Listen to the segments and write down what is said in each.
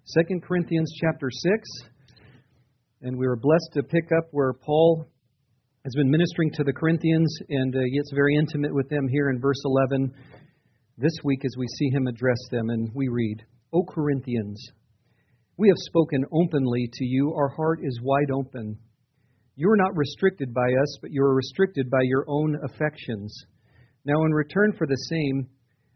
2 Corinthians chapter 6. And we were blessed to pick up where Paul has been ministering to the Corinthians and gets very intimate with them here in verse 11 this week as we see him address them. And we read, O Corinthians, we have spoken openly to you. Our heart is wide open. You are not restricted by us, but you are restricted by your own affections. Now in return for the same,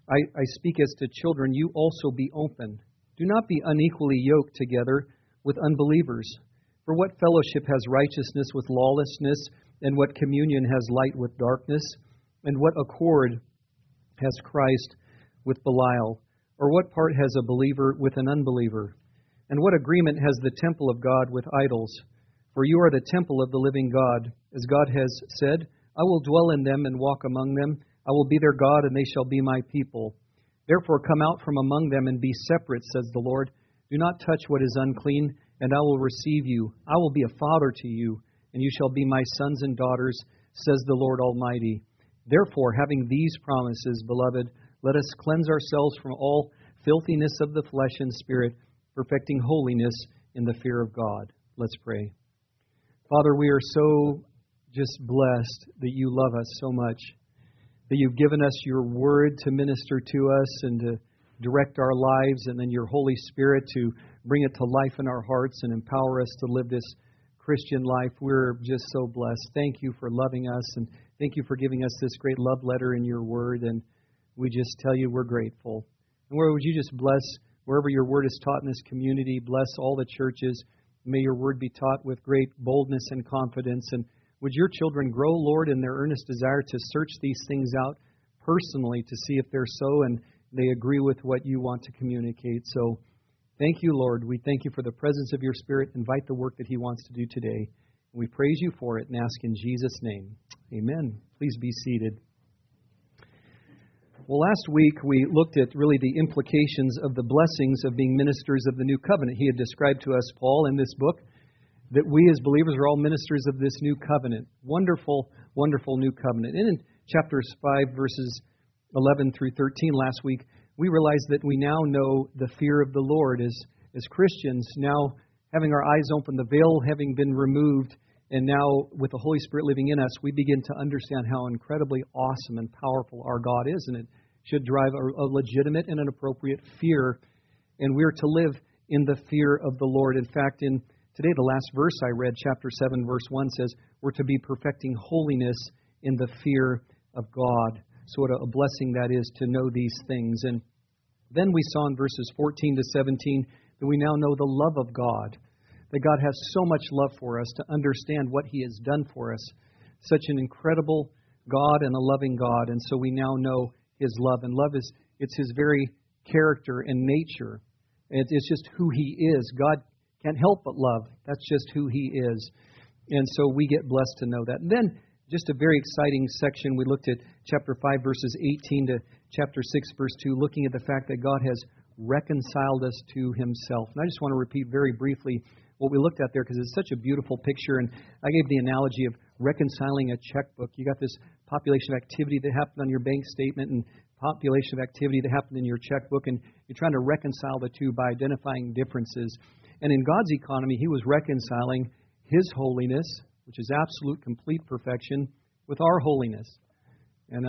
I speak as to children, you also be open. Do not be unequally yoked together with unbelievers. For what fellowship has righteousness with lawlessness, and what communion has light with darkness? And what accord has Christ with Belial? Or what part has a believer with an unbeliever? And what agreement has the temple of God with idols? For you are the temple of the living God. As God has said, I will dwell in them and walk among them. I will be their God, and they shall be my people. Therefore come out from among them and be separate, says the Lord. Do not touch what is unclean, and I will receive you. I will be a father to you, and you shall be my sons and daughters, says the Lord Almighty. Therefore, having these promises, beloved, let us cleanse ourselves from all filthiness of the flesh and spirit, perfecting holiness in the fear of God. Let's pray. Father, we are so just blessed that you love us so much, that you've given us your word to minister to us and to direct our lives, and then your Holy Spirit to bring it to life in our hearts and empower us to live this Christian life. We're just so blessed. Thank you for loving us, and thank you for giving us this great love letter in your word, and we just tell you we're grateful. And Lord, would you just bless wherever your word is taught in this community, bless all the churches. May your word be taught with great boldness and confidence, and would your children grow, Lord, in their earnest desire to search these things out personally to see if they're so and they agree with what you want to communicate. So thank you, Lord. We thank you for the presence of your Spirit. Invite the work that he wants to do today. We praise you for it and ask in Jesus' name. Amen. Please be seated. Well, last week we looked at really the implications of the blessings of being ministers of the new covenant. He had described to us, Paul, in this book, that we as believers are all ministers of this new covenant. Wonderful, wonderful new covenant. And in chapters 5, verses 11 through 13 last week, we realized that we now know the fear of the Lord as Christians, now having our eyes open, the veil having been removed, and now with the Holy Spirit living in us, we begin to understand how incredibly awesome and powerful our God is, and it should drive a legitimate and an appropriate fear, and we're to live in the fear of the Lord. In fact, in today, the last verse I read, chapter 7, verse 1, says, we're to be perfecting holiness in the fear of God. So what a blessing that is to know these things. And then we saw in verses 14 to 17 that we now know the love of God, that God has so much love for us to understand what he has done for us. Such an incredible God and a loving God. And so we now know his love. And love it's his very character and nature. It's just who he is. God can't help but love. That's just who he is. And so we get blessed to know that. And then just a very exciting section. We looked at chapter 5, verses 18 to chapter 6, verse 2, looking at the fact that God has reconciled us to himself. And I just want to repeat very briefly what we looked at there because it's such a beautiful picture. And I gave the analogy of reconciling a checkbook. You got this population of activity that happened on your bank statement and population of activity that happened in your checkbook, and you're trying to reconcile the two by identifying differences. And in God's economy, he was reconciling his holiness, which is absolute, complete perfection, with our holiness. And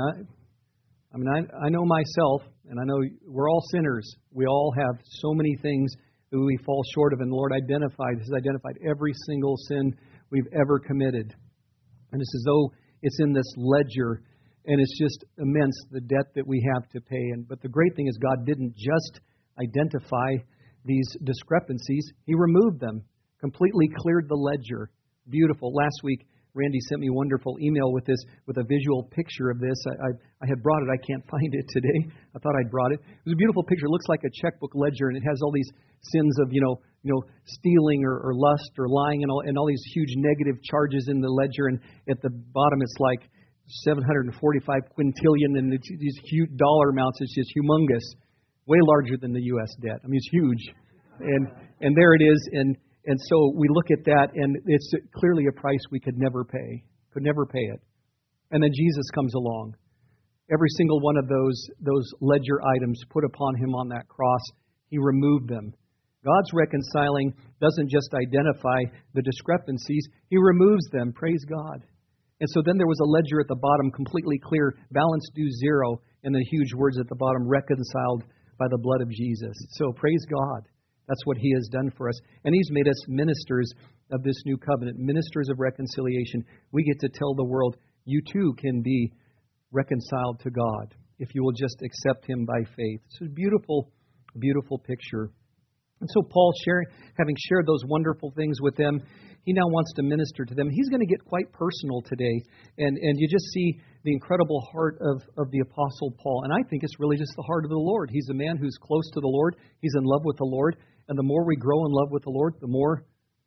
I know myself, and I know we're all sinners. We all have so many things that we fall short of, and the Lord has identified every single sin we've ever committed. And it's as though it's in this ledger, and it's just immense, the debt that we have to pay. But the great thing is God didn't just identify these discrepancies. He removed them, completely cleared the ledger. Beautiful. Last week, Randy sent me a wonderful email with a visual picture of this. I had brought it. I can't find it today. I thought I'd brought it. It was a beautiful picture. It looks like a checkbook ledger, and it has all these sins of, stealing or lust or lying and all these huge negative charges in the ledger. And at the bottom, it's like 745 quintillion, and these huge dollar amounts. It's just humongous, way larger than the U.S. debt. I mean, it's huge. And there it is. And so we look at that, and it's clearly a price we could never pay it. And then Jesus comes along. Every single one of those ledger items put upon him on that cross, he removed them. God's reconciling doesn't just identify the discrepancies, He removes them. Praise God. And so then there was a ledger at the bottom, completely clear, balance due zero, and the huge words at the bottom, reconciled by the blood of Jesus. So praise God. That's what He has done for us. And He's made us ministers of this new covenant, ministers of reconciliation. We get to tell the world, you too can be reconciled to God if you will just accept Him by faith. It's a beautiful, beautiful picture. And so Paul, having shared those wonderful things with them, he now wants to minister to them. He's going to get quite personal today. And you just see the incredible heart of the Apostle Paul. And I think it's really just the heart of the Lord. He's a man who's close to the Lord. He's in love with the Lord. And the more we grow in love with the Lord, the more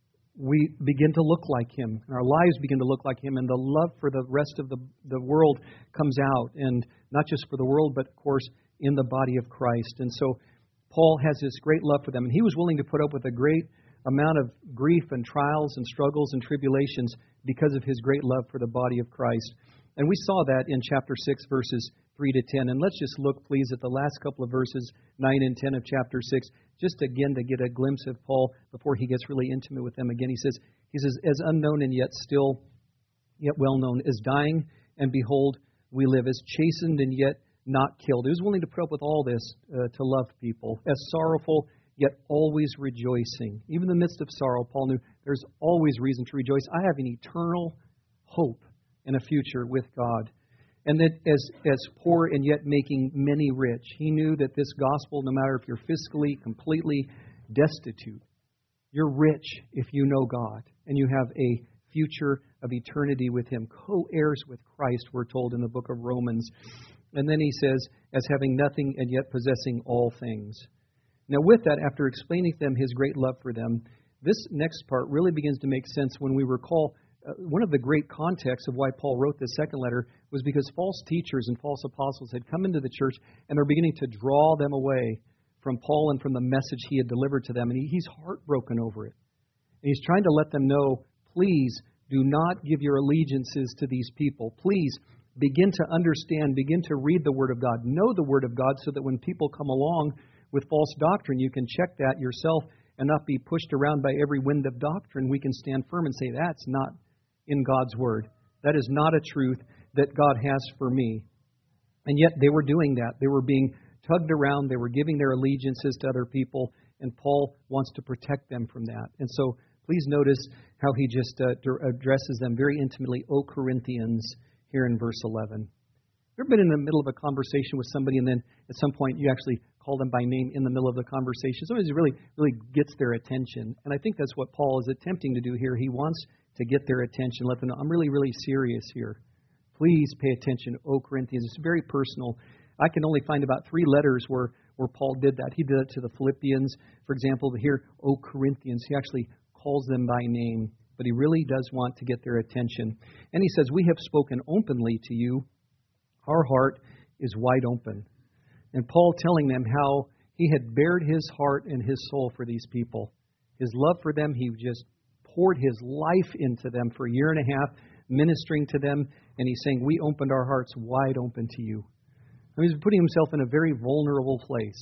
we begin to look like Him. And our lives begin to look like Him. And the love for the rest of the world comes out. And not just for the world, but of course in the body of Christ. And so Paul has this great love for them. And he was willing to put up with a great amount of grief and trials and struggles and tribulations because of his great love for the body of Christ. And we saw that in chapter 6, verses 3 to 10. And let's just look, please, at the last couple of verses, 9 and 10 of chapter 6, just again to get a glimpse of Paul before he gets really intimate with them again. He says, as unknown and yet still, yet well known, as dying, and behold, we live, as chastened and yet not killed. He was willing to put up with all this to love people, as sorrowful, yet always rejoicing. Even in the midst of sorrow, Paul knew there's always reason to rejoice. I have an eternal hope and a future with God. And that as poor and yet making many rich. He knew that this gospel, no matter if you're fiscally completely destitute, you're rich if you know God and you have a future of eternity with Him. Co-heirs with Christ, we're told in the book of Romans. And then he says, as having nothing and yet possessing all things. Now with that, after explaining to them His great love for them, this next part really begins to make sense when we recall one of the great contexts of why Paul wrote this second letter was because false teachers and false apostles had come into the church and they're beginning to draw them away from Paul and from the message he had delivered to them. And he's heartbroken over it. And he's trying to let them know, please do not give your allegiances to these people. Please begin to understand, begin to read the Word of God. Know the Word of God so that when people come along with false doctrine, you can check that yourself and not be pushed around by every wind of doctrine. We can stand firm and say, that's not in God's Word. That is not a truth that God has for me. And yet they were doing that. They were being tugged around. They were giving their allegiances to other people. And Paul wants to protect them from that. And so please notice how he just addresses them very intimately. O Corinthians, here in verse 11. You ever been in the middle of a conversation with somebody and then at some point you actually call them by name in the middle of the conversation? Somebody really gets their attention. And I think that's what Paul is attempting to do here. He wants to get their attention, let them know, I'm really, really serious here. Please pay attention, O Corinthians. It's very personal. I can only find about 3 letters where Paul did that. He did it to the Philippians, for example. Here, O Corinthians, he actually calls them by name. But he really does want to get their attention. And he says, we have spoken openly to you. Our heart is wide open. And Paul telling them how he had bared his heart and his soul for these people. His love for them, he just poured his life into them for a year and a half, ministering to them. And he's saying, we opened our hearts wide open to you. And he's putting himself in a very vulnerable place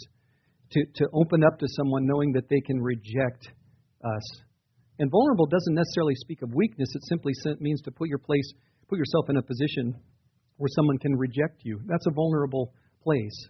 to open up to someone knowing that they can reject us. And vulnerable doesn't necessarily speak of weakness. It simply means to put yourself in a position where someone can reject you. That's a vulnerable place.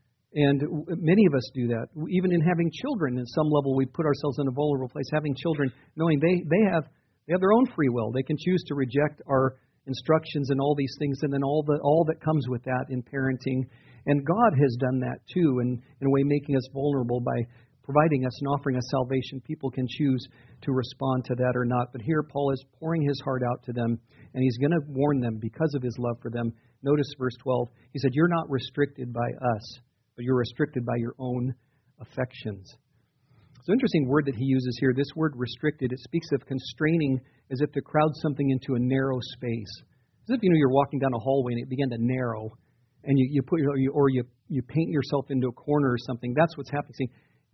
And many of us do that. Even in having children, at some level, we put ourselves in a vulnerable place. Having children, knowing they have their own free will. They can choose to reject our instructions and all these things, and then all that comes with that in parenting. And God has done that too, and in a way making us vulnerable by providing us and offering us salvation. People can choose to respond to that or not. But here Paul is pouring his heart out to them, and he's going to warn them because of his love for them. Notice verse 12. He said, you're not restricted by us, but you're restricted by your own affections. It's an interesting word that he uses here. This word restricted, it speaks of constraining as if to crowd something into a narrow space. As if you're walking down a hallway and it began to narrow, and you paint yourself into a corner or something. That's what's happening.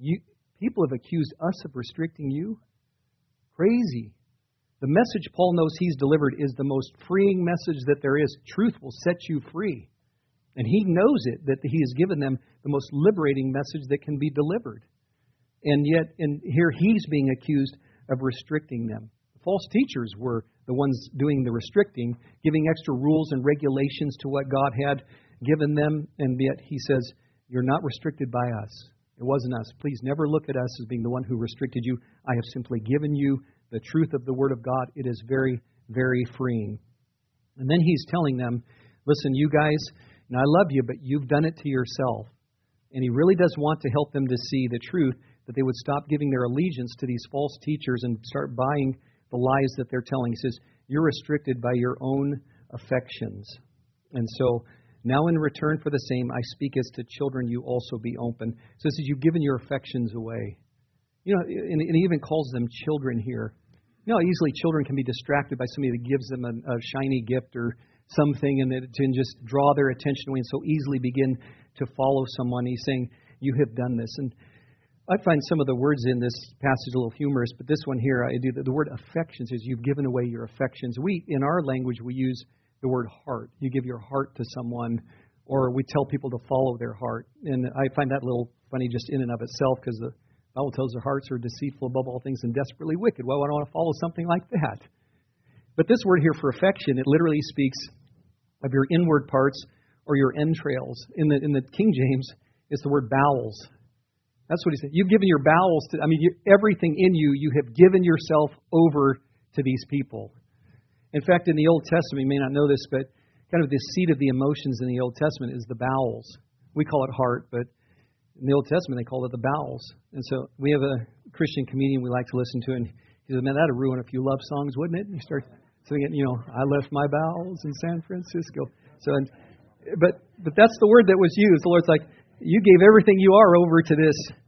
People have accused us of restricting you. Crazy. The message Paul knows he's delivered is the most freeing message that there is. Truth will set you free. And he knows it, that he has given them the most liberating message that can be delivered. And yet, here he's being accused of restricting them. False teachers were the ones doing the restricting, giving extra rules and regulations to what God had given them. And yet he says, you're not restricted by us. It wasn't us. Please never look at us as being the one who restricted you. I have simply given you the truth of the Word of God. It is very, very freeing. And then he's telling them, listen, you guys, and I love you, but you've done it to yourself. And he really does want to help them to see the truth, that they would stop giving their allegiance to these false teachers and start buying the lies that they're telling. He says, you're restricted by your own affections. And so, now in return for the same, I speak as to children, you also be open. So it says, you've given your affections away. You know, and he even calls them children here. You know, easily children can be distracted by somebody that gives them a shiny gift or something, and it can just draw their attention away and so easily begin to follow someone. He's saying, you have done this. And I find some of the words in this passage a little humorous, but this one here, I do. The word affections is you've given away your affections. In our language, we use the word heart. You give your heart to someone, or we tell people to follow their heart. And I find that a little funny just in and of itself, because the Bible tells our hearts are deceitful above all things and desperately wicked. Why would I want to follow something like that? But this word here for affection, it literally speaks of your inward parts or your entrails. In the King James, it's the word bowels. That's what he said. You've given your bowels to, everything in you, you have given yourself over to these people. In fact, in the Old Testament, you may not know this, but kind of the seat of the emotions in the Old Testament is the bowels. We call it heart, but in the Old Testament, they call it the bowels. And so we have a Christian comedian we like to listen to, and he said, man, that would ruin a few love songs, wouldn't it? And he starts singing, I left my bowels in San Francisco. So, but that's the word that was used. The Lord's like, you gave everything you are over to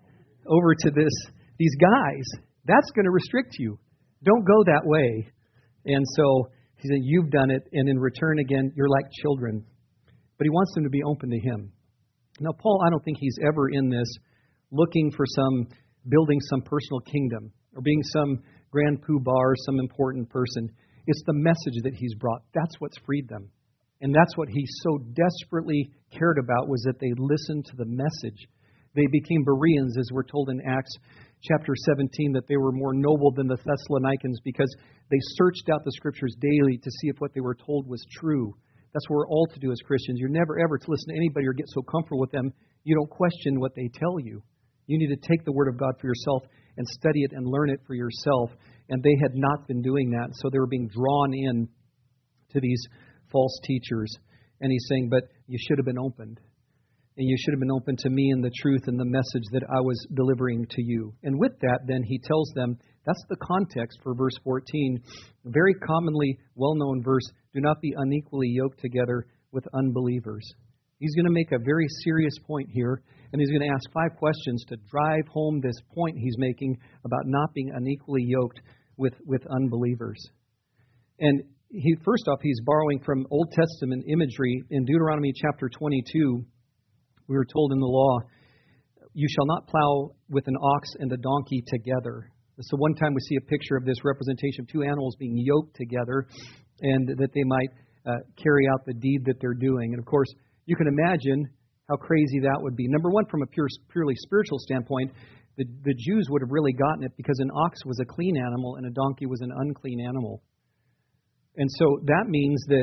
these guys. That's going to restrict you. Don't go that way. And so he said, you've done it, and in return, again, you're like children. But he wants them to be open to him. Now, Paul, I don't think he's ever in this looking for building some personal kingdom or being some grand poobah or some important person. It's the message that he's brought. That's what's freed them. And that's what he so desperately cared about, was that they listened to the message. They became Bereans, as we're told in Acts chapter 17, that they were more noble than the Thessalonians because they searched out the Scriptures daily to see if what they were told was true. That's what we're all to do as Christians. You're never ever to listen to anybody or get so comfortable with them you don't question what they tell you. You need to take the Word of God for yourself and study it and learn it for yourself. And they had not been doing that, so they were being drawn in to these false teachers. And he's saying, but you should have been opened. And you should have been open to me and the truth and the message that I was delivering to you. And with that, then he tells them, that's the context for verse 14. A very commonly well-known verse, do not be unequally yoked together with unbelievers. He's going to make a very serious point here, and he's going to ask 5 questions to drive home this point he's making about not being unequally yoked with unbelievers. And first off, he's borrowing from Old Testament imagery. In Deuteronomy chapter 22, we were told in the law, you shall not plow with an ox and a donkey together. So one time we see a picture of this representation of 2 animals being yoked together, and that they might carry out the deed that they're doing. And of course, you can imagine how crazy that would be. Number one, from a purely spiritual standpoint, the Jews would have really gotten it, because an ox was a clean animal and a donkey was an unclean animal. And so that means that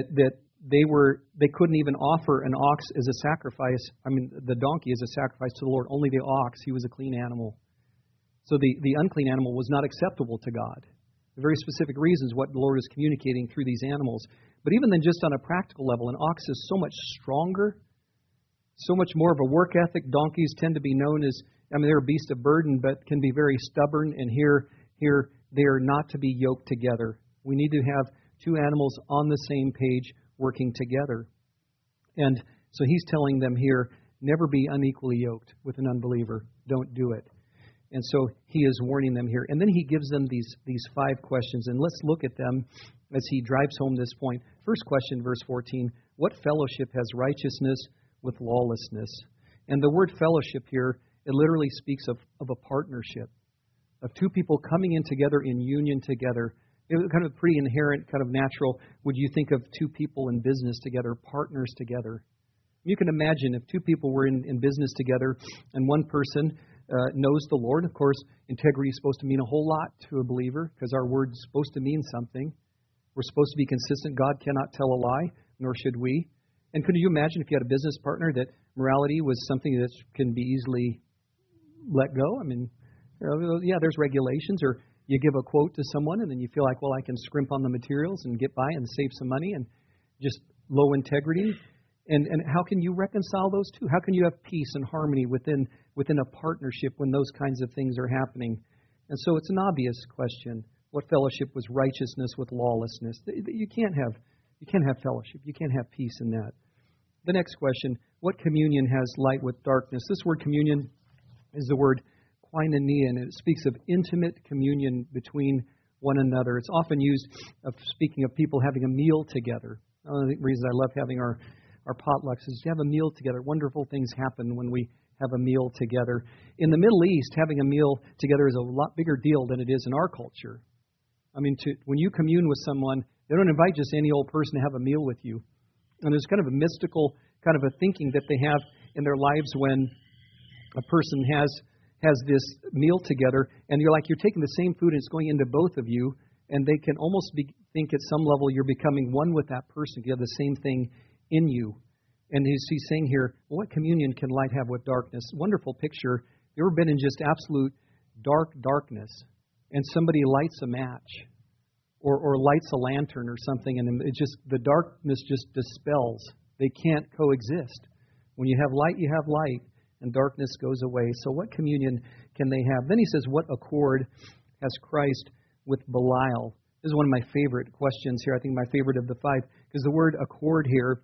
they couldn't even offer an ox as a sacrifice. The donkey as a sacrifice to the Lord. Only the ox, he was a clean animal. So the unclean animal was not acceptable to God. For very specific reasons, what the Lord is communicating through these animals. But even then, just on a practical level, an ox is so much stronger, so much more of a work ethic. Donkeys tend to be known as, they're a beast of burden, but can be very stubborn. And here they are not to be yoked together. We need to have 2 animals on the same page working together. And so he's telling them here, never be unequally yoked with an unbeliever. Don't do it. And so he is warning them here. And then he gives them these 5 questions. And let's look at them as he drives home this point. First question, verse 14. What fellowship has righteousness with lawlessness? And the word fellowship here, it literally speaks of a partnership, of 2 people coming in together in union together. It was kind of pretty inherent, kind of natural. Would you think of 2 people in business together, partners together? You can imagine if 2 people were in business together and one person knows the Lord. Of course, integrity is supposed to mean a whole lot to a believer because our word is supposed to mean something. We're supposed to be consistent. God cannot tell a lie, nor should we. And could you imagine if you had a business partner that morality was something that can be easily let go? I mean, yeah, there's regulations, or you give a quote to someone and then you feel like, well, I can scrimp on the materials and get by and save some money, and just low integrity. And how can you reconcile those two? How can you have peace and harmony within a partnership when those kinds of things are happening? And so it's an obvious question. What fellowship was righteousness with lawlessness? You can't have fellowship. You can't have peace in that. The next question, what communion has light with darkness? This word communion is the word koinonia, and it speaks of intimate communion between one another. It's often used of speaking of people having a meal together. One of the reasons I love having our potlucks is to have a meal together. Wonderful things happen when we have a meal together. In the Middle East, having a meal together is a lot bigger deal than it is in our culture. I mean, when you commune with someone, they don't invite just any old person to have a meal with you. And there's kind of a mystical kind of a thinking that they have in their lives when a person has this meal together, and you're taking the same food and it's going into both of you, and they can almost think at some level you're becoming one with that person. You have the same thing in you. And he's saying here, what communion can light have with darkness? Wonderful picture. You ever been in just absolute darkness, and somebody lights a match or lights a lantern or something, and it just, the darkness just dispels. They can't coexist. When you have light, you have light, and darkness goes away. So what communion can they have? Then he says, what accord has Christ with Belial? This is one of my favorite questions here. I think my favorite of the five, because the word accord here,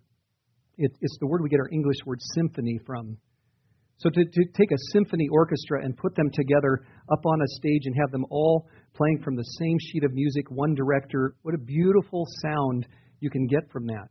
it's the word we get our English word symphony from. So to take a symphony orchestra and put them together up on a stage and have them all playing from the same sheet of music, one director, what a beautiful sound you can get from that.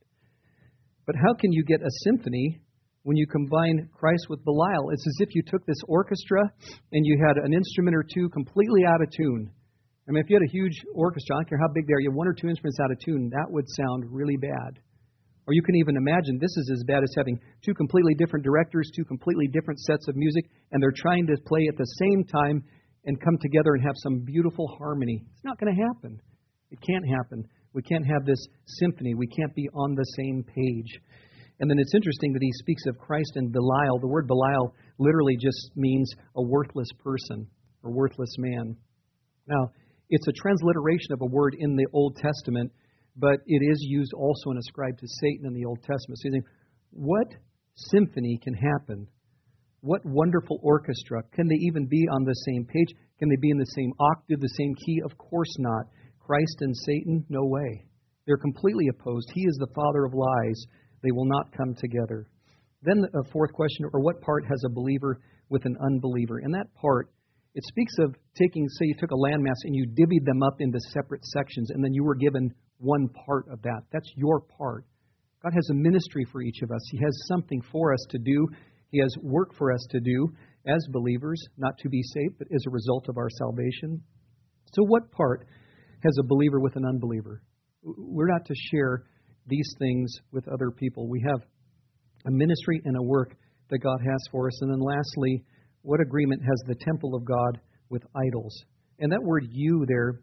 But how can you get a symphony when you combine Christ with Belial? It's as if you took this orchestra and you had an instrument or two completely out of tune. I mean, if you had a huge orchestra, I don't care how big they are, you have one or two instruments out of tune, that would sound really bad. Or you can even imagine this is as bad as having two completely different directors, two completely different sets of music, and they're trying to play at the same time and come together and have some beautiful harmony. It's not going to happen. It can't happen. We can't have this symphony. We can't be on the same page. And then it's interesting that he speaks of Christ and Belial. The word Belial literally just means a worthless person or worthless man. Now, it's a transliteration of a word in the Old Testament, but it is used also and ascribed to Satan in the Old Testament. So you think, what symphony can happen? What wonderful orchestra? Can they even be on the same page? Can they be in the same octave, the same key? Of course not. Christ and Satan? No way. They're completely opposed. He is the father of lies. They will not come together. Then a fourth question, or what part has a believer with an unbeliever? And that part, it speaks of taking, say you took a landmass and you divvied them up into separate sections, and then you were given one part of that. That's your part. God has a ministry for each of us. He has something for us to do. He has work for us to do as believers, not to be saved, but as a result of our salvation. So what part has a believer with an unbeliever? We're not to share these things with other people. We have a ministry and a work that God has for us. And then lastly, what agreement has the temple of God with idols? And that word "you" there,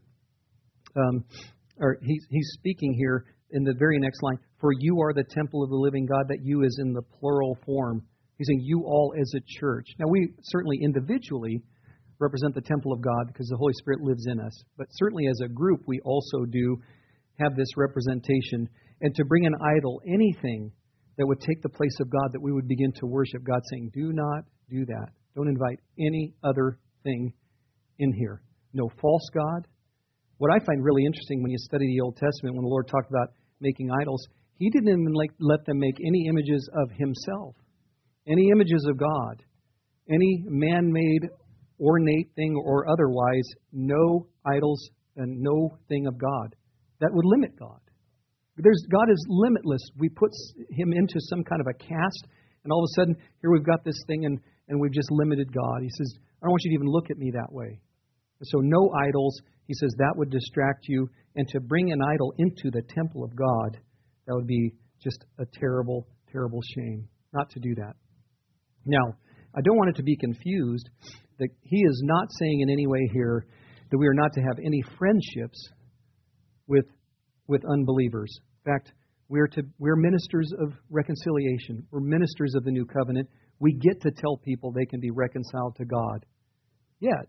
he's speaking here in the very next line, for you are the temple of the living God. That "you" is in the plural form. He's saying you all as a church. Now, we certainly individually represent the temple of God because the Holy Spirit lives in us. But certainly as a group, we also do have this representation. And to bring an idol, anything that would take the place of God, that we would begin to worship God, saying, do not do that. Don't invite any other thing in here. No false god. What I find really interesting when you study the Old Testament, when the Lord talked about making idols, He didn't even let them make any images of Himself, any images of God, any man-made ornate thing or otherwise, no idols and no thing of God. That would limit God. God is limitless. We put Him into some kind of a cast, and all of a sudden, here we've got this thing, and we've just limited God. He says, I don't want you to even look at me that way. So no idols. He says that would distract you. And to bring an idol into the temple of God, that would be just a terrible, terrible shame not to do that. Now, I don't want it to be confused that he is not saying in any way here that we are not to have any friendships with unbelievers. In fact, we're ministers of reconciliation. We're ministers of the new covenant. We get to tell people they can be reconciled to God. Yet,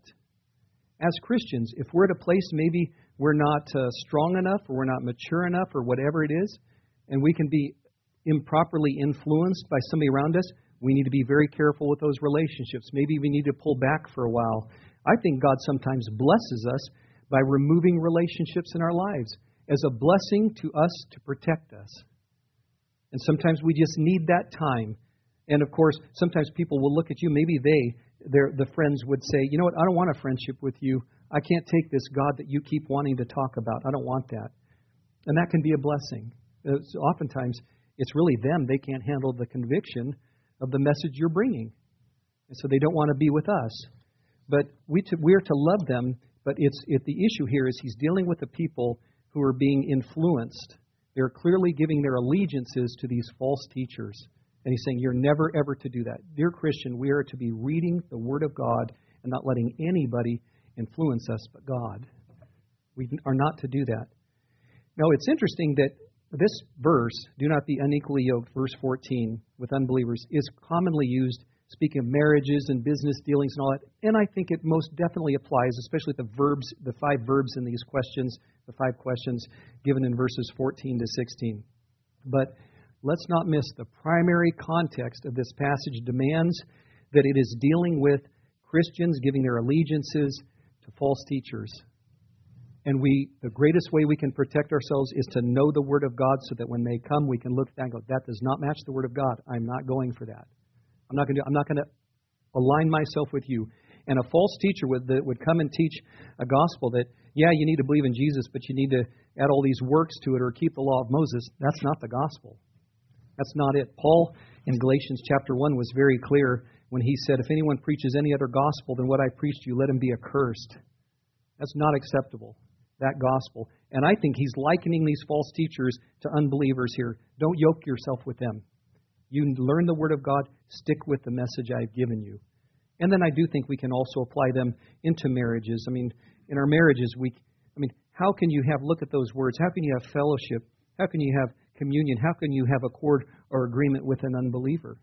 as Christians, if we're at a place maybe we're not strong enough or we're not mature enough or whatever it is, and we can be improperly influenced by somebody around us, we need to be very careful with those relationships. Maybe we need to pull back for a while. I think God sometimes blesses us by removing relationships in our lives as a blessing to us to protect us. And sometimes we just need that time. And of course, sometimes people will look at you, maybe the friends would say, you know what, I don't want a friendship with you. I can't take this God that you keep wanting to talk about. I don't want that. And that can be a blessing. Oftentimes, it's really them. They can't handle the conviction of the message you're bringing. And so they don't want to be with us. But we are to love them. But the issue here is he's dealing with the people who are being influenced. They're clearly giving their allegiances to these false teachers. And he's saying, you're never, ever to do that. Dear Christian, we are to be reading the Word of God and not letting anybody influence us but God. We are not to do that. Now, it's interesting that this verse, do not be unequally yoked, verse 14, with unbelievers, is commonly used speaking of marriages and business dealings and all that. And I think it most definitely applies, especially the 5 verbs in these questions, the 5 questions given in verses 14 to 16. But let's not miss the primary context of this passage demands that it is dealing with Christians giving their allegiances to false teachers. And the greatest way we can protect ourselves is to know the Word of God so that when they come, we can look back and go, that does not match the Word of God. I'm not going for that. I'm not going to align myself with you. And a false teacher would come and teach a gospel that, yeah, you need to believe in Jesus, but you need to add all these works to it or keep the law of Moses. That's not the gospel. That's not it. Paul in Galatians chapter 1 was very clear when he said, if anyone preaches any other gospel than what I preached to you, let him be accursed. That's not acceptable, that gospel. And I think he's likening these false teachers to unbelievers here. Don't yoke yourself with them. You learn the Word of God, stick with the message I've given you. And then I do think we can also apply them into marriages. I mean, in our marriages, how can you look at those words, how can you have fellowship? How can you have communion? How can you have accord or agreement with an unbeliever?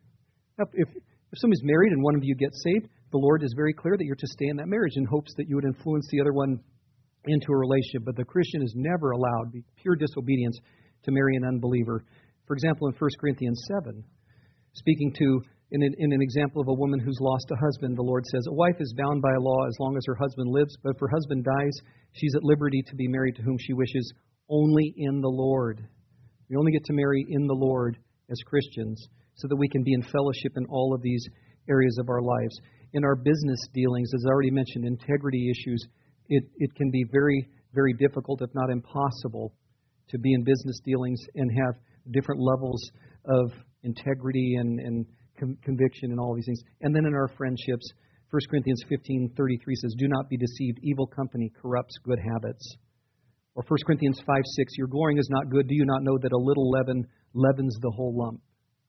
If somebody's married and one of you gets saved, the Lord is very clear that you're to stay in that marriage in hopes that you would influence the other one into a relationship. But the Christian is never allowed, be pure disobedience, to marry an unbeliever. For example, in 1 Corinthians 7, speaking to, in an example of a woman who's lost a husband, the Lord says, a wife is bound by a law as long as her husband lives, but if her husband dies, she's at liberty to be married to whom she wishes, only in the Lord. We only get to marry in the Lord as Christians so that we can be in fellowship in all of these areas of our lives. In our business dealings, as I already mentioned, integrity issues, it can be very, very difficult, if not impossible, to be in business dealings and have different levels of integrity and conviction and all these things. And then in our friendships, 1 Corinthians 15:33 says, do not be deceived. Evil company corrupts good habits. Or 1 Corinthians 5:6, your glorying is not good. Do you not know that a little leaven leavens the whole lump?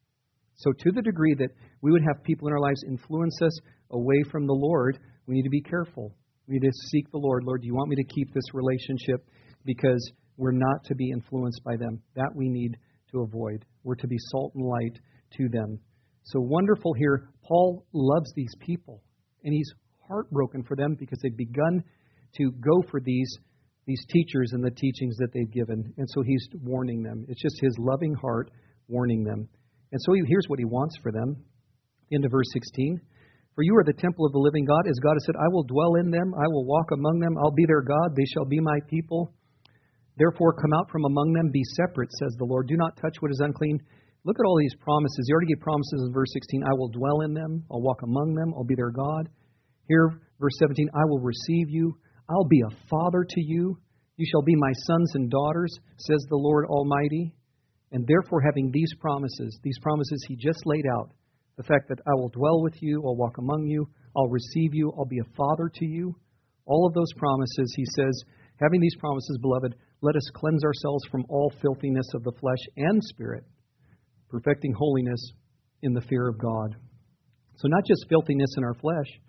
So to the degree that we would have people in our lives influence us away from the Lord, we need to be careful. We need to seek the Lord. Lord, do you want me to keep this relationship? Because we're not to be influenced by them. That we need to avoid. We're to be salt and light to them. So wonderful here. Paul loves these people. And he's heartbroken for them because they've begun to go for these teachers and the teachings that they've given. And so he's warning them. It's just his loving heart warning them. And so here's what he wants for them. Into verse 16. For you are the temple of the living God. As God has said, I will dwell in them. I will walk among them. I'll be their God. They shall be my people. Therefore come out from among them. Be separate, says the Lord. Do not touch what is unclean. Look at all these promises. He already gave promises in verse 16. I will dwell in them. I'll walk among them. I'll be their God. Here, verse 17. I will receive you. I'll be a father to you. You shall be my sons and daughters, says the Lord Almighty. And therefore, having these promises he just laid out, the fact that I will dwell with you, I'll walk among you, I'll receive you, I'll be a father to you. All of those promises, he says, having these promises, beloved, let us cleanse ourselves from all filthiness of the flesh and spirit, perfecting holiness in the fear of God. So not just filthiness in our flesh,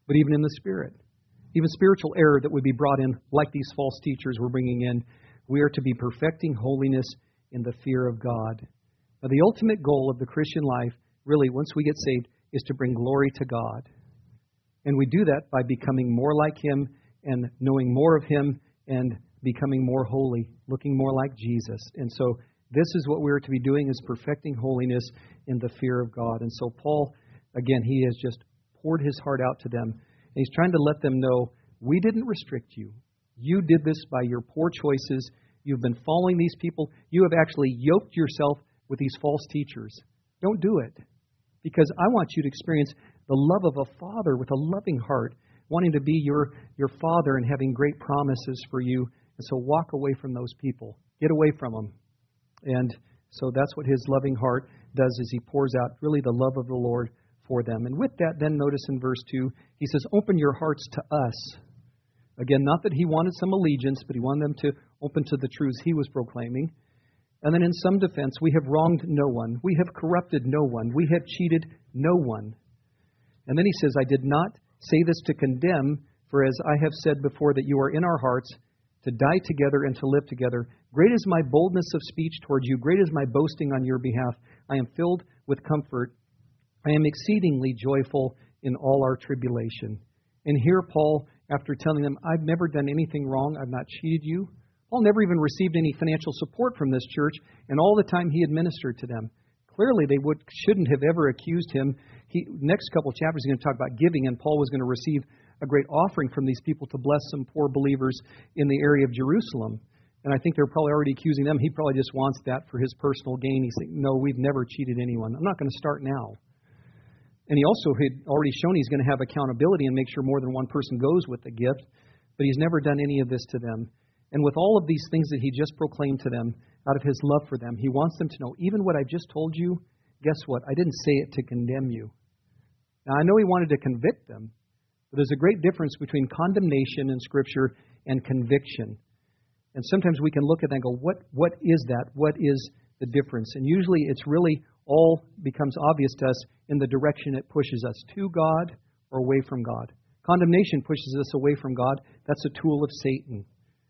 but even in the spirit. Even spiritual error that would be brought in, like these false teachers were bringing in, we are to be perfecting holiness in the fear of God. Now, the ultimate goal of the Christian life, really, once we get saved, is to bring glory to God. And we do that by becoming more like Him and knowing more of Him and becoming more holy, looking more like Jesus. And so this is what we're to be doing, is perfecting holiness in the fear of God. And so Paul, again, he has just poured his heart out to them. And he's trying to let them know, we didn't restrict you. You did this by your poor choices. You've been following these people. You have actually yoked yourself with these false teachers. Don't do it. Because I want you to experience the love of a father with a loving heart, wanting to be your father and having great promises for you. And so walk away from those people. Get away from them. And so that's what his loving heart does, is he pours out really the love of the Lord for them. And with that, then notice in verse 2, he says, open your hearts to us. Again, not that he wanted some allegiance, but he wanted them to open to the truths he was proclaiming. And then in some defense, we have wronged no one. We have corrupted no one. We have cheated no one. And then he says, I did not say this to condemn, for as I have said before, that you are in our hearts, to die together and to live together. Great is my boldness of speech towards you. Great is my boasting on your behalf. I am filled with comfort. I am exceedingly joyful in all our tribulation. And here Paul, after telling them, I've never done anything wrong, I've not cheated you. Paul never even received any financial support from this church, and all the time he administered to them. Clearly they shouldn't have ever accused him. Next couple of chapters he's going to talk about giving, and Paul was going to receive a great offering from these people to bless some poor believers in the area of Jerusalem. And I think they're probably already accusing them. He probably just wants that for his personal gain. He's saying, no, we've never cheated anyone. I'm not going to start now. And he also had already shown he's going to have accountability and make sure more than one person goes with the gift. But he's never done any of this to them. And with all of these things that he just proclaimed to them, out of his love for them, he wants them to know, even what I just told you, guess what? I didn't say it to condemn you. Now, I know he wanted to convict them, but there's a great difference between condemnation in Scripture and conviction. And sometimes we can look at that and go, what is that? What is the difference? And usually it's really all becomes obvious to us in the direction it pushes us, to God or away from God. Condemnation pushes us away from God. That's a tool of Satan.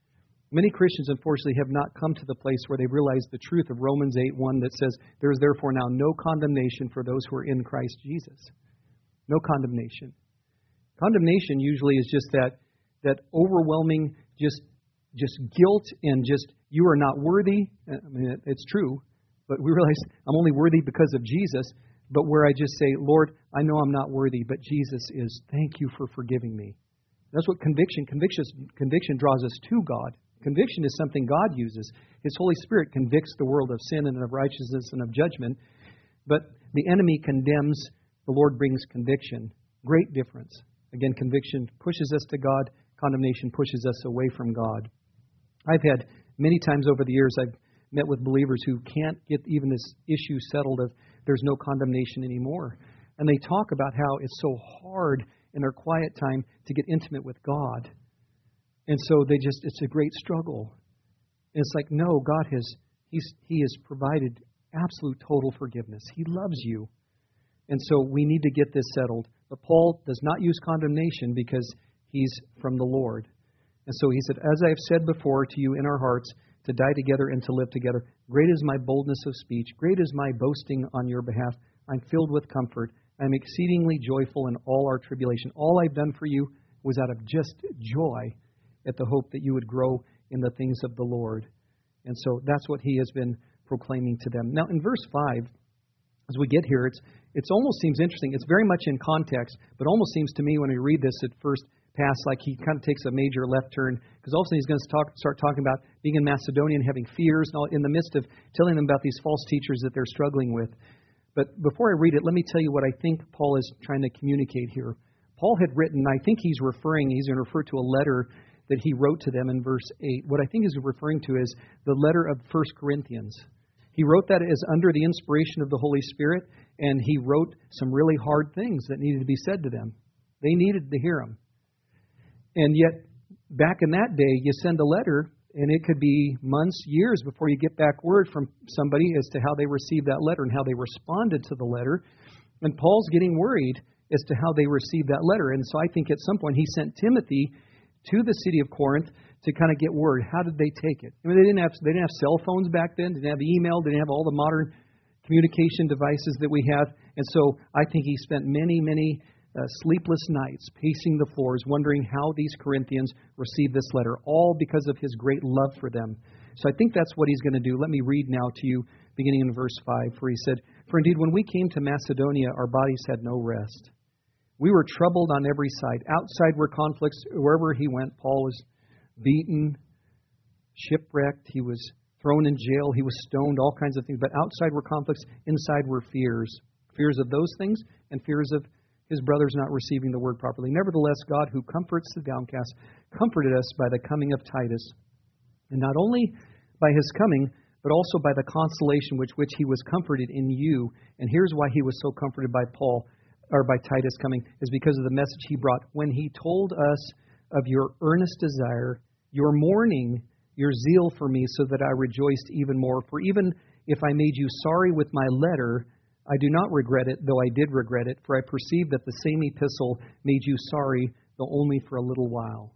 Many Christians, unfortunately, have not come to the place where they realize the truth of Romans 8:1 that says, there is therefore now no condemnation for those who are in Christ Jesus. No condemnation. Condemnation usually is just that overwhelming just guilt and just, you are not worthy. I mean, it's true, but we realize I'm only worthy because of Jesus. But where I just say, Lord, I know I'm not worthy, but Jesus is. Thank you for forgiving me. That's what conviction draws us to God. Conviction is something God uses. His Holy Spirit convicts the world of sin and of righteousness and of judgment. But the enemy condemns, the Lord brings conviction. Great difference. Again, conviction pushes us to God. Condemnation pushes us away from God. I've had many times over the years, I've met with believers who can't get even this issue settled of there's no condemnation anymore. And they talk about how it's so hard in their quiet time to get intimate with God. And so it's a great struggle. And it's like, no, God He has provided absolute total forgiveness. He loves you. And so we need to get this settled. But Paul does not use condemnation because he's from the Lord. And so he said, as I have said before to you in our hearts, to die together and to live together. Great is my boldness of speech. Great is my boasting on your behalf. I'm filled with comfort. I'm exceedingly joyful in all our tribulation. All I've done for you was out of just joy at the hope that you would grow in the things of the Lord. And so that's what he has been proclaiming to them. Now in verse 5, as we get here, it almost seems interesting. It's very much in context, but almost seems to me when we read this at first pass like he kind of takes a major left turn, because all of a sudden he's going to start talking about being in Macedonia and having fears and all, in the midst of telling them about these false teachers that they're struggling with. But before I read it, let me tell you what I think Paul is trying to communicate here. Paul had written, I think he's going to refer to a letter that he wrote to them in verse 8. What I think he's referring to is the letter of 1 Corinthians. He wrote that as under the inspiration of the Holy Spirit, and he wrote some really hard things that needed to be said to them. They needed to hear them. And yet, back in that day, you send a letter, and it could be months, years before you get back word from somebody as to how they received that letter and how they responded to the letter. And Paul's getting worried. as to how they received that letter. And so I think at some point he sent Timothy to the city of Corinth to kind of get word. How did they take it? I mean, they didn't have cell phones back then. They didn't have email. They didn't have all the modern communication devices that we have. And so I think he spent many sleepless nights pacing the floors, wondering how these Corinthians received this letter, all because of his great love for them. So I think that's what he's going to do. Let me read now to you, beginning in verse 5, where he said, "For indeed, when we came to Macedonia, our bodies had no rest. We were troubled on every side. Outside were conflicts. Wherever he went, Paul was beaten, shipwrecked. He was thrown in jail. He was stoned, all kinds of things. But outside were conflicts. Inside were fears. Fears of those things and fears of his brothers not receiving the word properly. Nevertheless, God, who comforts the downcast, comforted us by the coming of Titus. And not only by his coming, but also by the consolation with which he was comforted in you." And here's why he was so comforted by Paul, or by Titus coming, is because of the message he brought. "When he told us of your earnest desire, your mourning, your zeal for me, so that I rejoiced even more. For even if I made you sorry with my letter, I do not regret it, though I did regret it, for I perceive that the same epistle made you sorry, though only for a little while."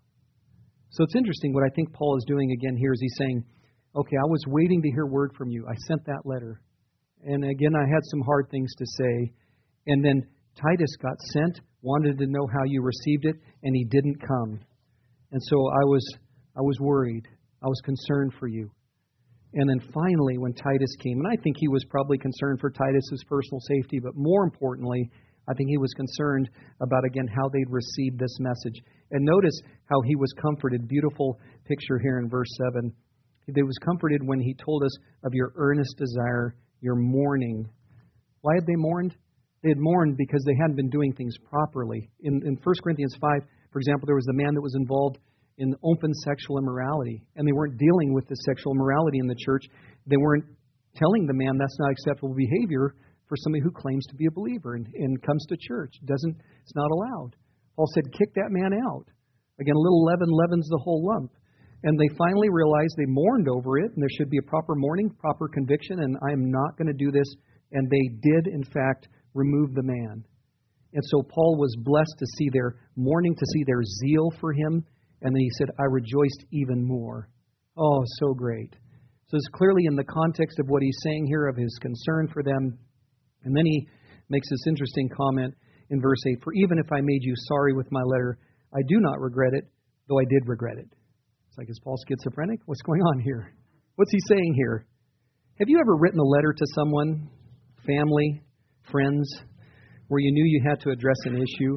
So it's interesting. What I think Paul is doing again here is he's saying, okay, I was waiting to hear word from you. I sent that letter. And again, I had some hard things to say. And then Titus got sent, wanted to know how you received it, and he didn't come. And so I was worried. I was concerned for you. And then finally, when Titus came, and I think he was probably concerned for Titus's personal safety, but more importantly, I think he was concerned about, again, how they'd received this message. And notice how he was comforted. Beautiful picture here in verse 7. He was comforted when he told us of your earnest desire, your mourning. Why had they mourned? They had mourned because they hadn't been doing things properly. In 1 Corinthians 5, for example, there was a man that was involved in open sexual immorality, and they weren't dealing with the sexual immorality in the church. They weren't telling the man that's not acceptable behavior for somebody who claims to be a believer and comes to church. It's not allowed. Paul said, kick that man out. Again, a little leaven leavens the whole lump. And they finally realized, they mourned over it, and there should be a proper mourning, proper conviction, and I am not going to do this. And they did, in fact, remove the man. And so Paul was blessed to see their mourning, to see their zeal for him. And then he said, I rejoiced even more. Oh, so great. So it's clearly in the context of what he's saying here, of his concern for them. And then he makes this interesting comment in verse 8, "For even if I made you sorry with my letter, I do not regret it, though I did regret it." It's like, is Paul schizophrenic? What's going on here? What's he saying here? Have you ever written a letter to someone, family, friends, where you knew you had to address an issue,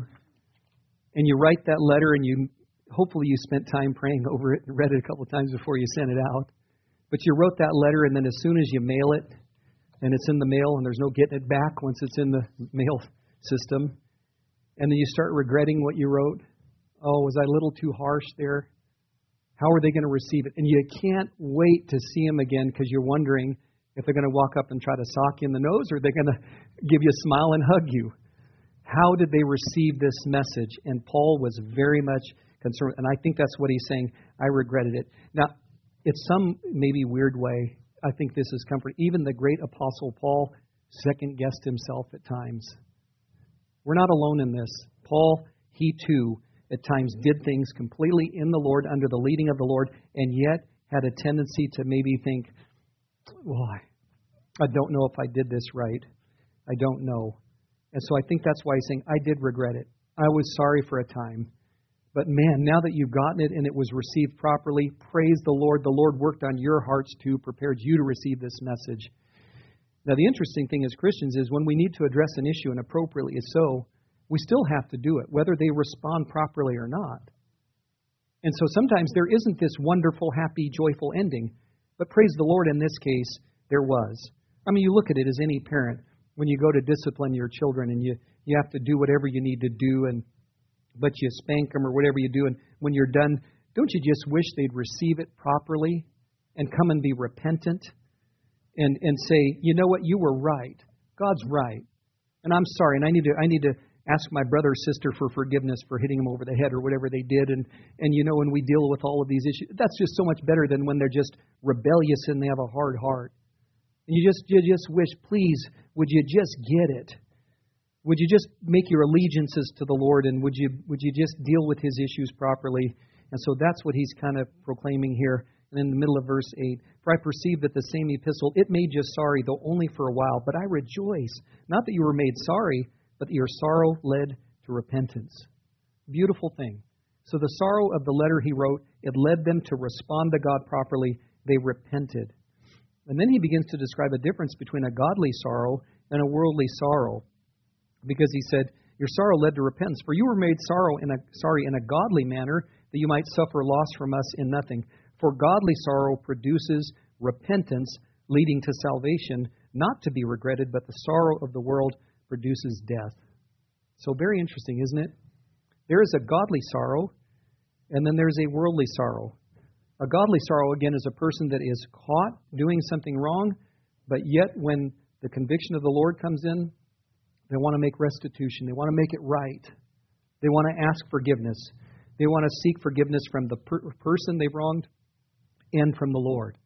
and you write that letter and hopefully you spent time praying over it and read it a couple of times before you sent it out, but you wrote that letter, and then as soon as you mail it, and it's in the mail, and there's no getting it back once it's in the mail system, and then you start regretting what you wrote. Oh, was I a little too harsh there? How are they going to receive it? And you can't wait to see them again because you're wondering if they're going to walk up and try to sock you in the nose, or they're going to give you a smile and hug you. How did they receive this message? And Paul was very much concerned, and I think that's what he's saying. I regretted it. Now, in some maybe weird way, I think this is comfort. Even the great Apostle Paul second-guessed himself at times. We're not alone in this. Paul, he too, at times did things completely in the Lord, under the leading of the Lord, and yet had a tendency to maybe think, well, I don't know if I did this right. I don't know. And so I think that's why he's saying, I did regret it. I was sorry for a time. But man, now that you've gotten it and it was received properly, praise the Lord. The Lord worked on your hearts too, prepared you to receive this message. Now, the interesting thing as Christians is when we need to address an issue, and appropriately so, we still have to do it, whether they respond properly or not. And so sometimes there isn't this wonderful, happy, joyful ending. But praise the Lord, in this case, there was. I mean, you look at it as any parent. When you go to discipline your children and you have to do whatever you need to do, but you spank them or whatever you do, and when you're done, don't you just wish they'd receive it properly and come and be repentant and say, you know what, you were right. God's right. And I'm sorry, and I need to ask my brother or sister for forgiveness for hitting them over the head or whatever they did. And you know, when we deal with all of these issues, that's just so much better than when they're just rebellious and they have a hard heart. And you just wish, please, would you just get it? Would you just make your allegiances to the Lord, and would you just deal with His issues properly? And so that's what he's kind of proclaiming here. And in the middle of verse 8, for I perceive that the same epistle, it made you sorry, though only for a while. But I rejoice, not that you were made sorry, but that your sorrow led to repentance. Beautiful thing. So the sorrow of the letter he wrote, it led them to respond to God properly. They repented. And then he begins to describe a difference between a godly sorrow and a worldly sorrow. Because he said, your sorrow led to repentance. For you were made sorry in a godly manner, that you might suffer loss from us in nothing. For godly sorrow produces repentance, leading to salvation, not to be regretted, but the sorrow of the world produces death. So very interesting, isn't it? There is a godly sorrow, and then there's a worldly sorrow. A godly sorrow, again, is a person that is caught doing something wrong, but yet when the conviction of the Lord comes in, they want to make restitution. They want to make it right. They want to ask forgiveness. They want to seek forgiveness from the person they've wronged and from the Lord.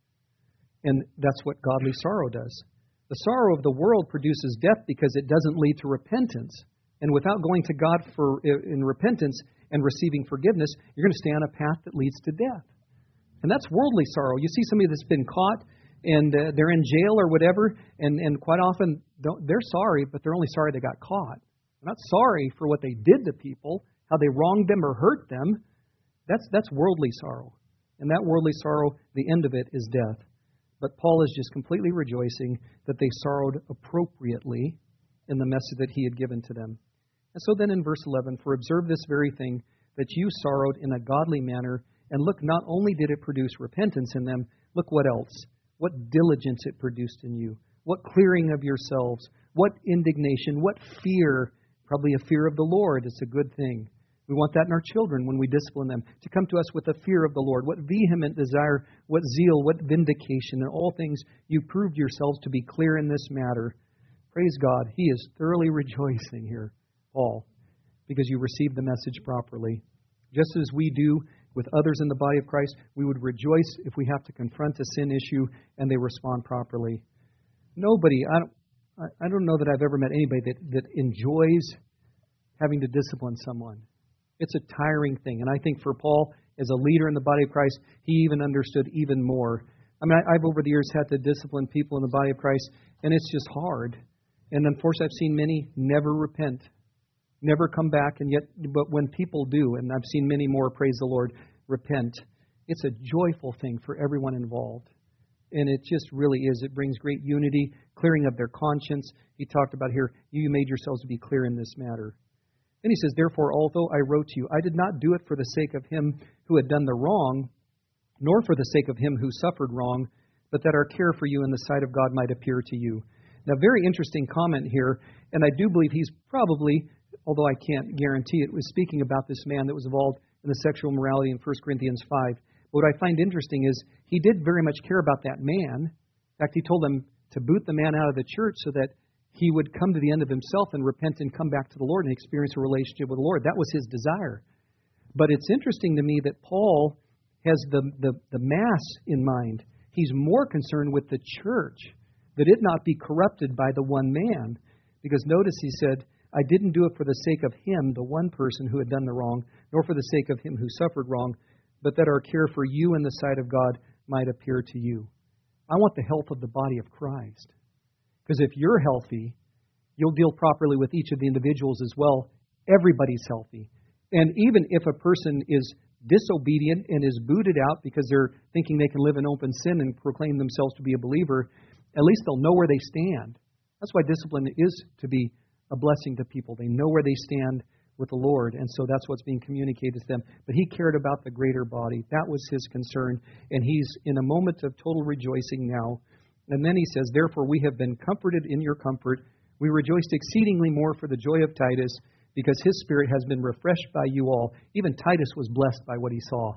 And that's what godly sorrow does. The sorrow of the world produces death because it doesn't lead to repentance. And without going to God in repentance and receiving forgiveness, you're going to stay on a path that leads to death. And that's worldly sorrow. You see somebody that's been caught and they're in jail or whatever, and quite often they're sorry, but they're only sorry they got caught. They're not sorry for what they did to people, how they wronged them or hurt them. That's worldly sorrow. And that worldly sorrow, the end of it is death. But Paul is just completely rejoicing that they sorrowed appropriately in the message that he had given to them. And so then in verse 11, for observe this very thing, that you sorrowed in a godly manner, and look, not only did it produce repentance in them, look what else. What diligence it produced in you. What clearing of yourselves. What indignation. What fear. Probably a fear of the Lord. It's a good thing. We want that in our children when we discipline them. To come to us with a fear of the Lord. What vehement desire. What zeal. What vindication. In all things you proved yourselves to be clear in this matter. Praise God. He is thoroughly rejoicing here, Paul, because you received the message properly. Just as we do with others in the body of Christ, we would rejoice if we have to confront a sin issue and they respond properly. Nobody, I don't know that I've ever met anybody that enjoys having to discipline someone. It's a tiring thing. And I think for Paul, as a leader in the body of Christ, he even understood even more. I mean, I've over the years had to discipline people in the body of Christ, and it's just hard. And unfortunately, I've seen many never repent. Never come back, but when people do, and I've seen many more, praise the Lord, repent, it's a joyful thing for everyone involved. And it just really is. It brings great unity, clearing of their conscience. He talked about here, you made yourselves to be clear in this matter. Then he says, therefore, although I wrote to you, I did not do it for the sake of him who had done the wrong, nor for the sake of him who suffered wrong, but that our care for you in the sight of God might appear to you. Now, very interesting comment here, and I do believe he's probably, although I can't guarantee it, was speaking about this man that was involved in the sexual immorality in 1 Corinthians 5. But what I find interesting is he did very much care about that man. In fact, he told them to boot the man out of the church so that he would come to the end of himself and repent and come back to the Lord and experience a relationship with the Lord. That was his desire. But it's interesting to me that Paul has the mass in mind. He's more concerned with the church, that it not be corrupted by the one man. Because notice he said, I didn't do it for the sake of him, the one person who had done the wrong, nor for the sake of him who suffered wrong, but that our care for you in the sight of God might appear to you. I want the health of the body of Christ. Because if you're healthy, you'll deal properly with each of the individuals as well. Everybody's healthy. And even if a person is disobedient and is booted out because they're thinking they can live in open sin and proclaim themselves to be a believer, at least they'll know where they stand. That's why discipline is to be a blessing to people. They know where they stand with the Lord, and so that's what's being communicated to them. But he cared about the greater body. That was his concern, and he's in a moment of total rejoicing now. And then he says, therefore we have been comforted in your comfort. We rejoiced exceedingly more for the joy of Titus, because his spirit has been refreshed by you all. Even Titus was blessed by what he saw.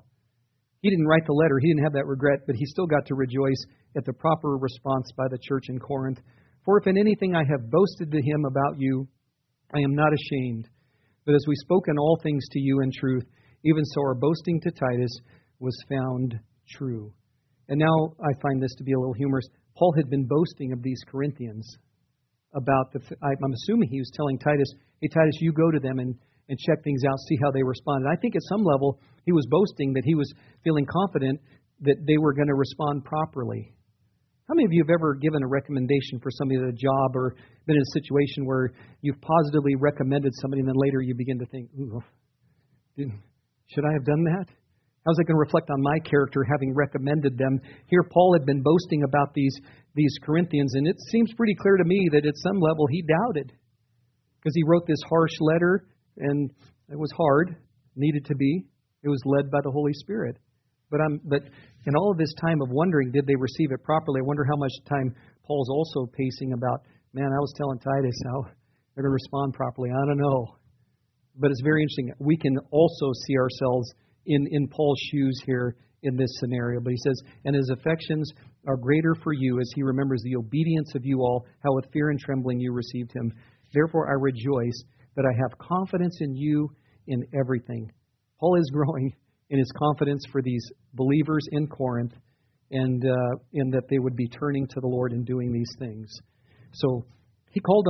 He didn't write the letter. He didn't have that regret, but he still got to rejoice at the proper response by the church in Corinth. For if in anything I have boasted to him about you, I am not ashamed. But as we spoke in all things to you in truth, even so our boasting to Titus was found true. And now I find this to be a little humorous. Paul had been boasting of these Corinthians. about I'm assuming he was telling Titus, hey, Titus, you go to them and check things out, see how they respond. And I think at some level he was boasting that he was feeling confident that they were going to respond properly. How many of you have ever given a recommendation for somebody at a job or been in a situation where you've positively recommended somebody and then later you begin to think, ooh, should I have done that? How's it going to reflect on my character having recommended them? Here Paul had been boasting about these Corinthians, and it seems pretty clear to me that at some level he doubted, because he wrote this harsh letter, and it was hard, needed to be. It was led by the Holy Spirit. But in all of this time of wondering, did they receive it properly? I wonder how much time Paul's also pacing about, man, I was telling Titus how they're going to respond properly. I don't know. But it's very interesting. We can also see ourselves in Paul's shoes here in this scenario. But he says, and his affections are greater for you as he remembers the obedience of you all, how with fear and trembling you received him. Therefore I rejoice that I have confidence in you in everything. Paul is growing in his confidence for these believers in Corinth, and in that they would be turning to the Lord and doing these things. So he called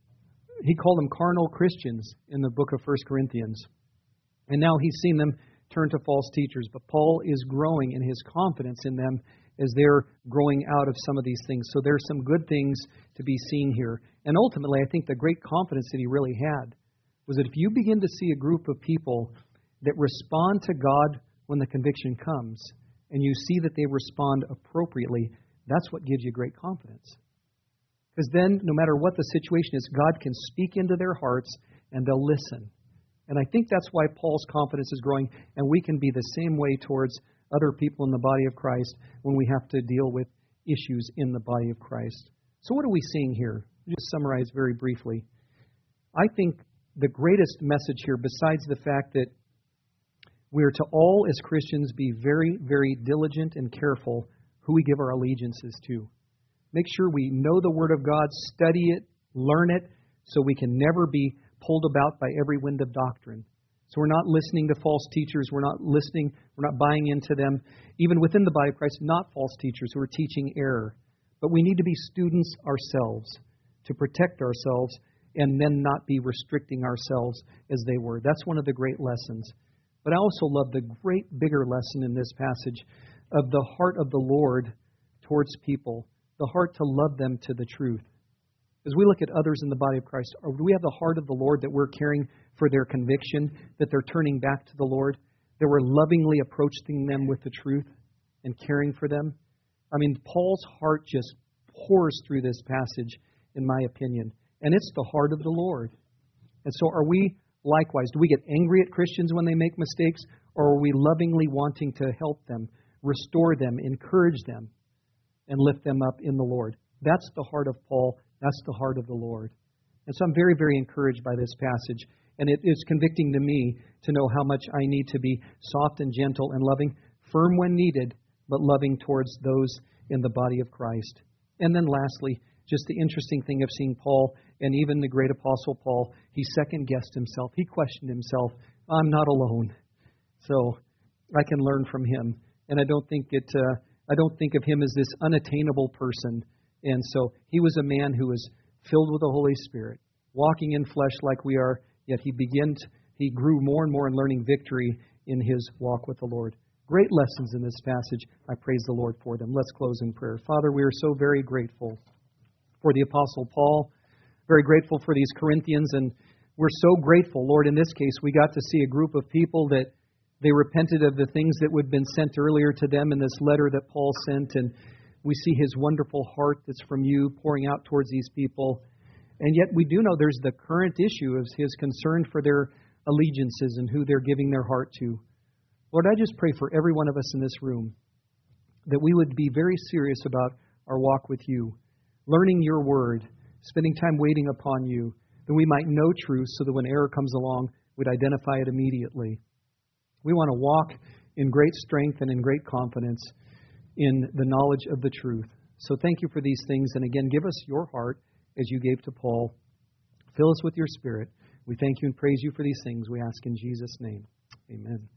them carnal Christians in the book of 1 Corinthians. And now he's seen them turn to false teachers. But Paul is growing in his confidence in them as they're growing out of some of these things. So there's some good things to be seen here. And ultimately, I think the great confidence that he really had was that if you begin to see a group of people that respond to God when the conviction comes, and you see that they respond appropriately, that's what gives you great confidence. Because then, no matter what the situation is, God can speak into their hearts and they'll listen. And I think that's why Paul's confidence is growing, and we can be the same way towards other people in the body of Christ when we have to deal with issues in the body of Christ. So what are we seeing here? I'll just summarize very briefly. I think the greatest message here, besides the fact that we are to all as Christians be very, very diligent and careful who we give our allegiances to. Make sure we know the Word of God, study it, learn it, so we can never be pulled about by every wind of doctrine. So we're not listening to false teachers, we're not buying into them. Even within the body of Christ, not false teachers who are teaching error. But we need to be students ourselves to protect ourselves and then not be restricting ourselves as they were. That's one of the great lessons. But I also love the great bigger lesson in this passage of the heart of the Lord towards people, the heart to love them to the truth. As we look at others in the body of Christ, do we have the heart of the Lord that we're caring for their conviction, that they're turning back to the Lord, that we're lovingly approaching them with the truth and caring for them? I mean, Paul's heart just pours through this passage, in my opinion, and it's the heart of the Lord. And so are we likewise? Do we get angry at Christians when they make mistakes, or are we lovingly wanting to help them, restore them, encourage them, and lift them up in the Lord? That's the heart of Paul. That's the heart of the Lord. And so I'm very, very encouraged by this passage. And it is convicting to me to know how much I need to be soft and gentle and loving, firm when needed, but loving towards those in the body of Christ. And then lastly, just the interesting thing of seeing Paul, and even the great apostle Paul, he second-guessed himself. He questioned himself. I'm not alone. So I can learn from him. And I don't think of him as this unattainable person. And so he was a man who was filled with the Holy Spirit, walking in flesh like we are, yet he grew more and more in learning victory in his walk with the Lord. Great lessons in this passage. I praise the Lord for them. Let's close in prayer. Father, we are so very grateful for the Apostle Paul, very grateful for these Corinthians, and we're so grateful, Lord, in this case, we got to see a group of people that they repented of the things that would have been sent earlier to them in this letter that Paul sent, and we see his wonderful heart that's from you pouring out towards these people. And yet we do know there's the current issue of his concern for their allegiances and who they're giving their heart to. Lord, I just pray for every one of us in this room that we would be very serious about our walk with you, learning your word, spending time waiting upon you, that we might know truth so that when error comes along, we'd identify it immediately. We want to walk in great strength and in great confidence in the knowledge of the truth. So thank you for these things. And again, give us your heart as you gave to Paul. Fill us with your Spirit. We thank you and praise you for these things. We ask in Jesus' name. Amen.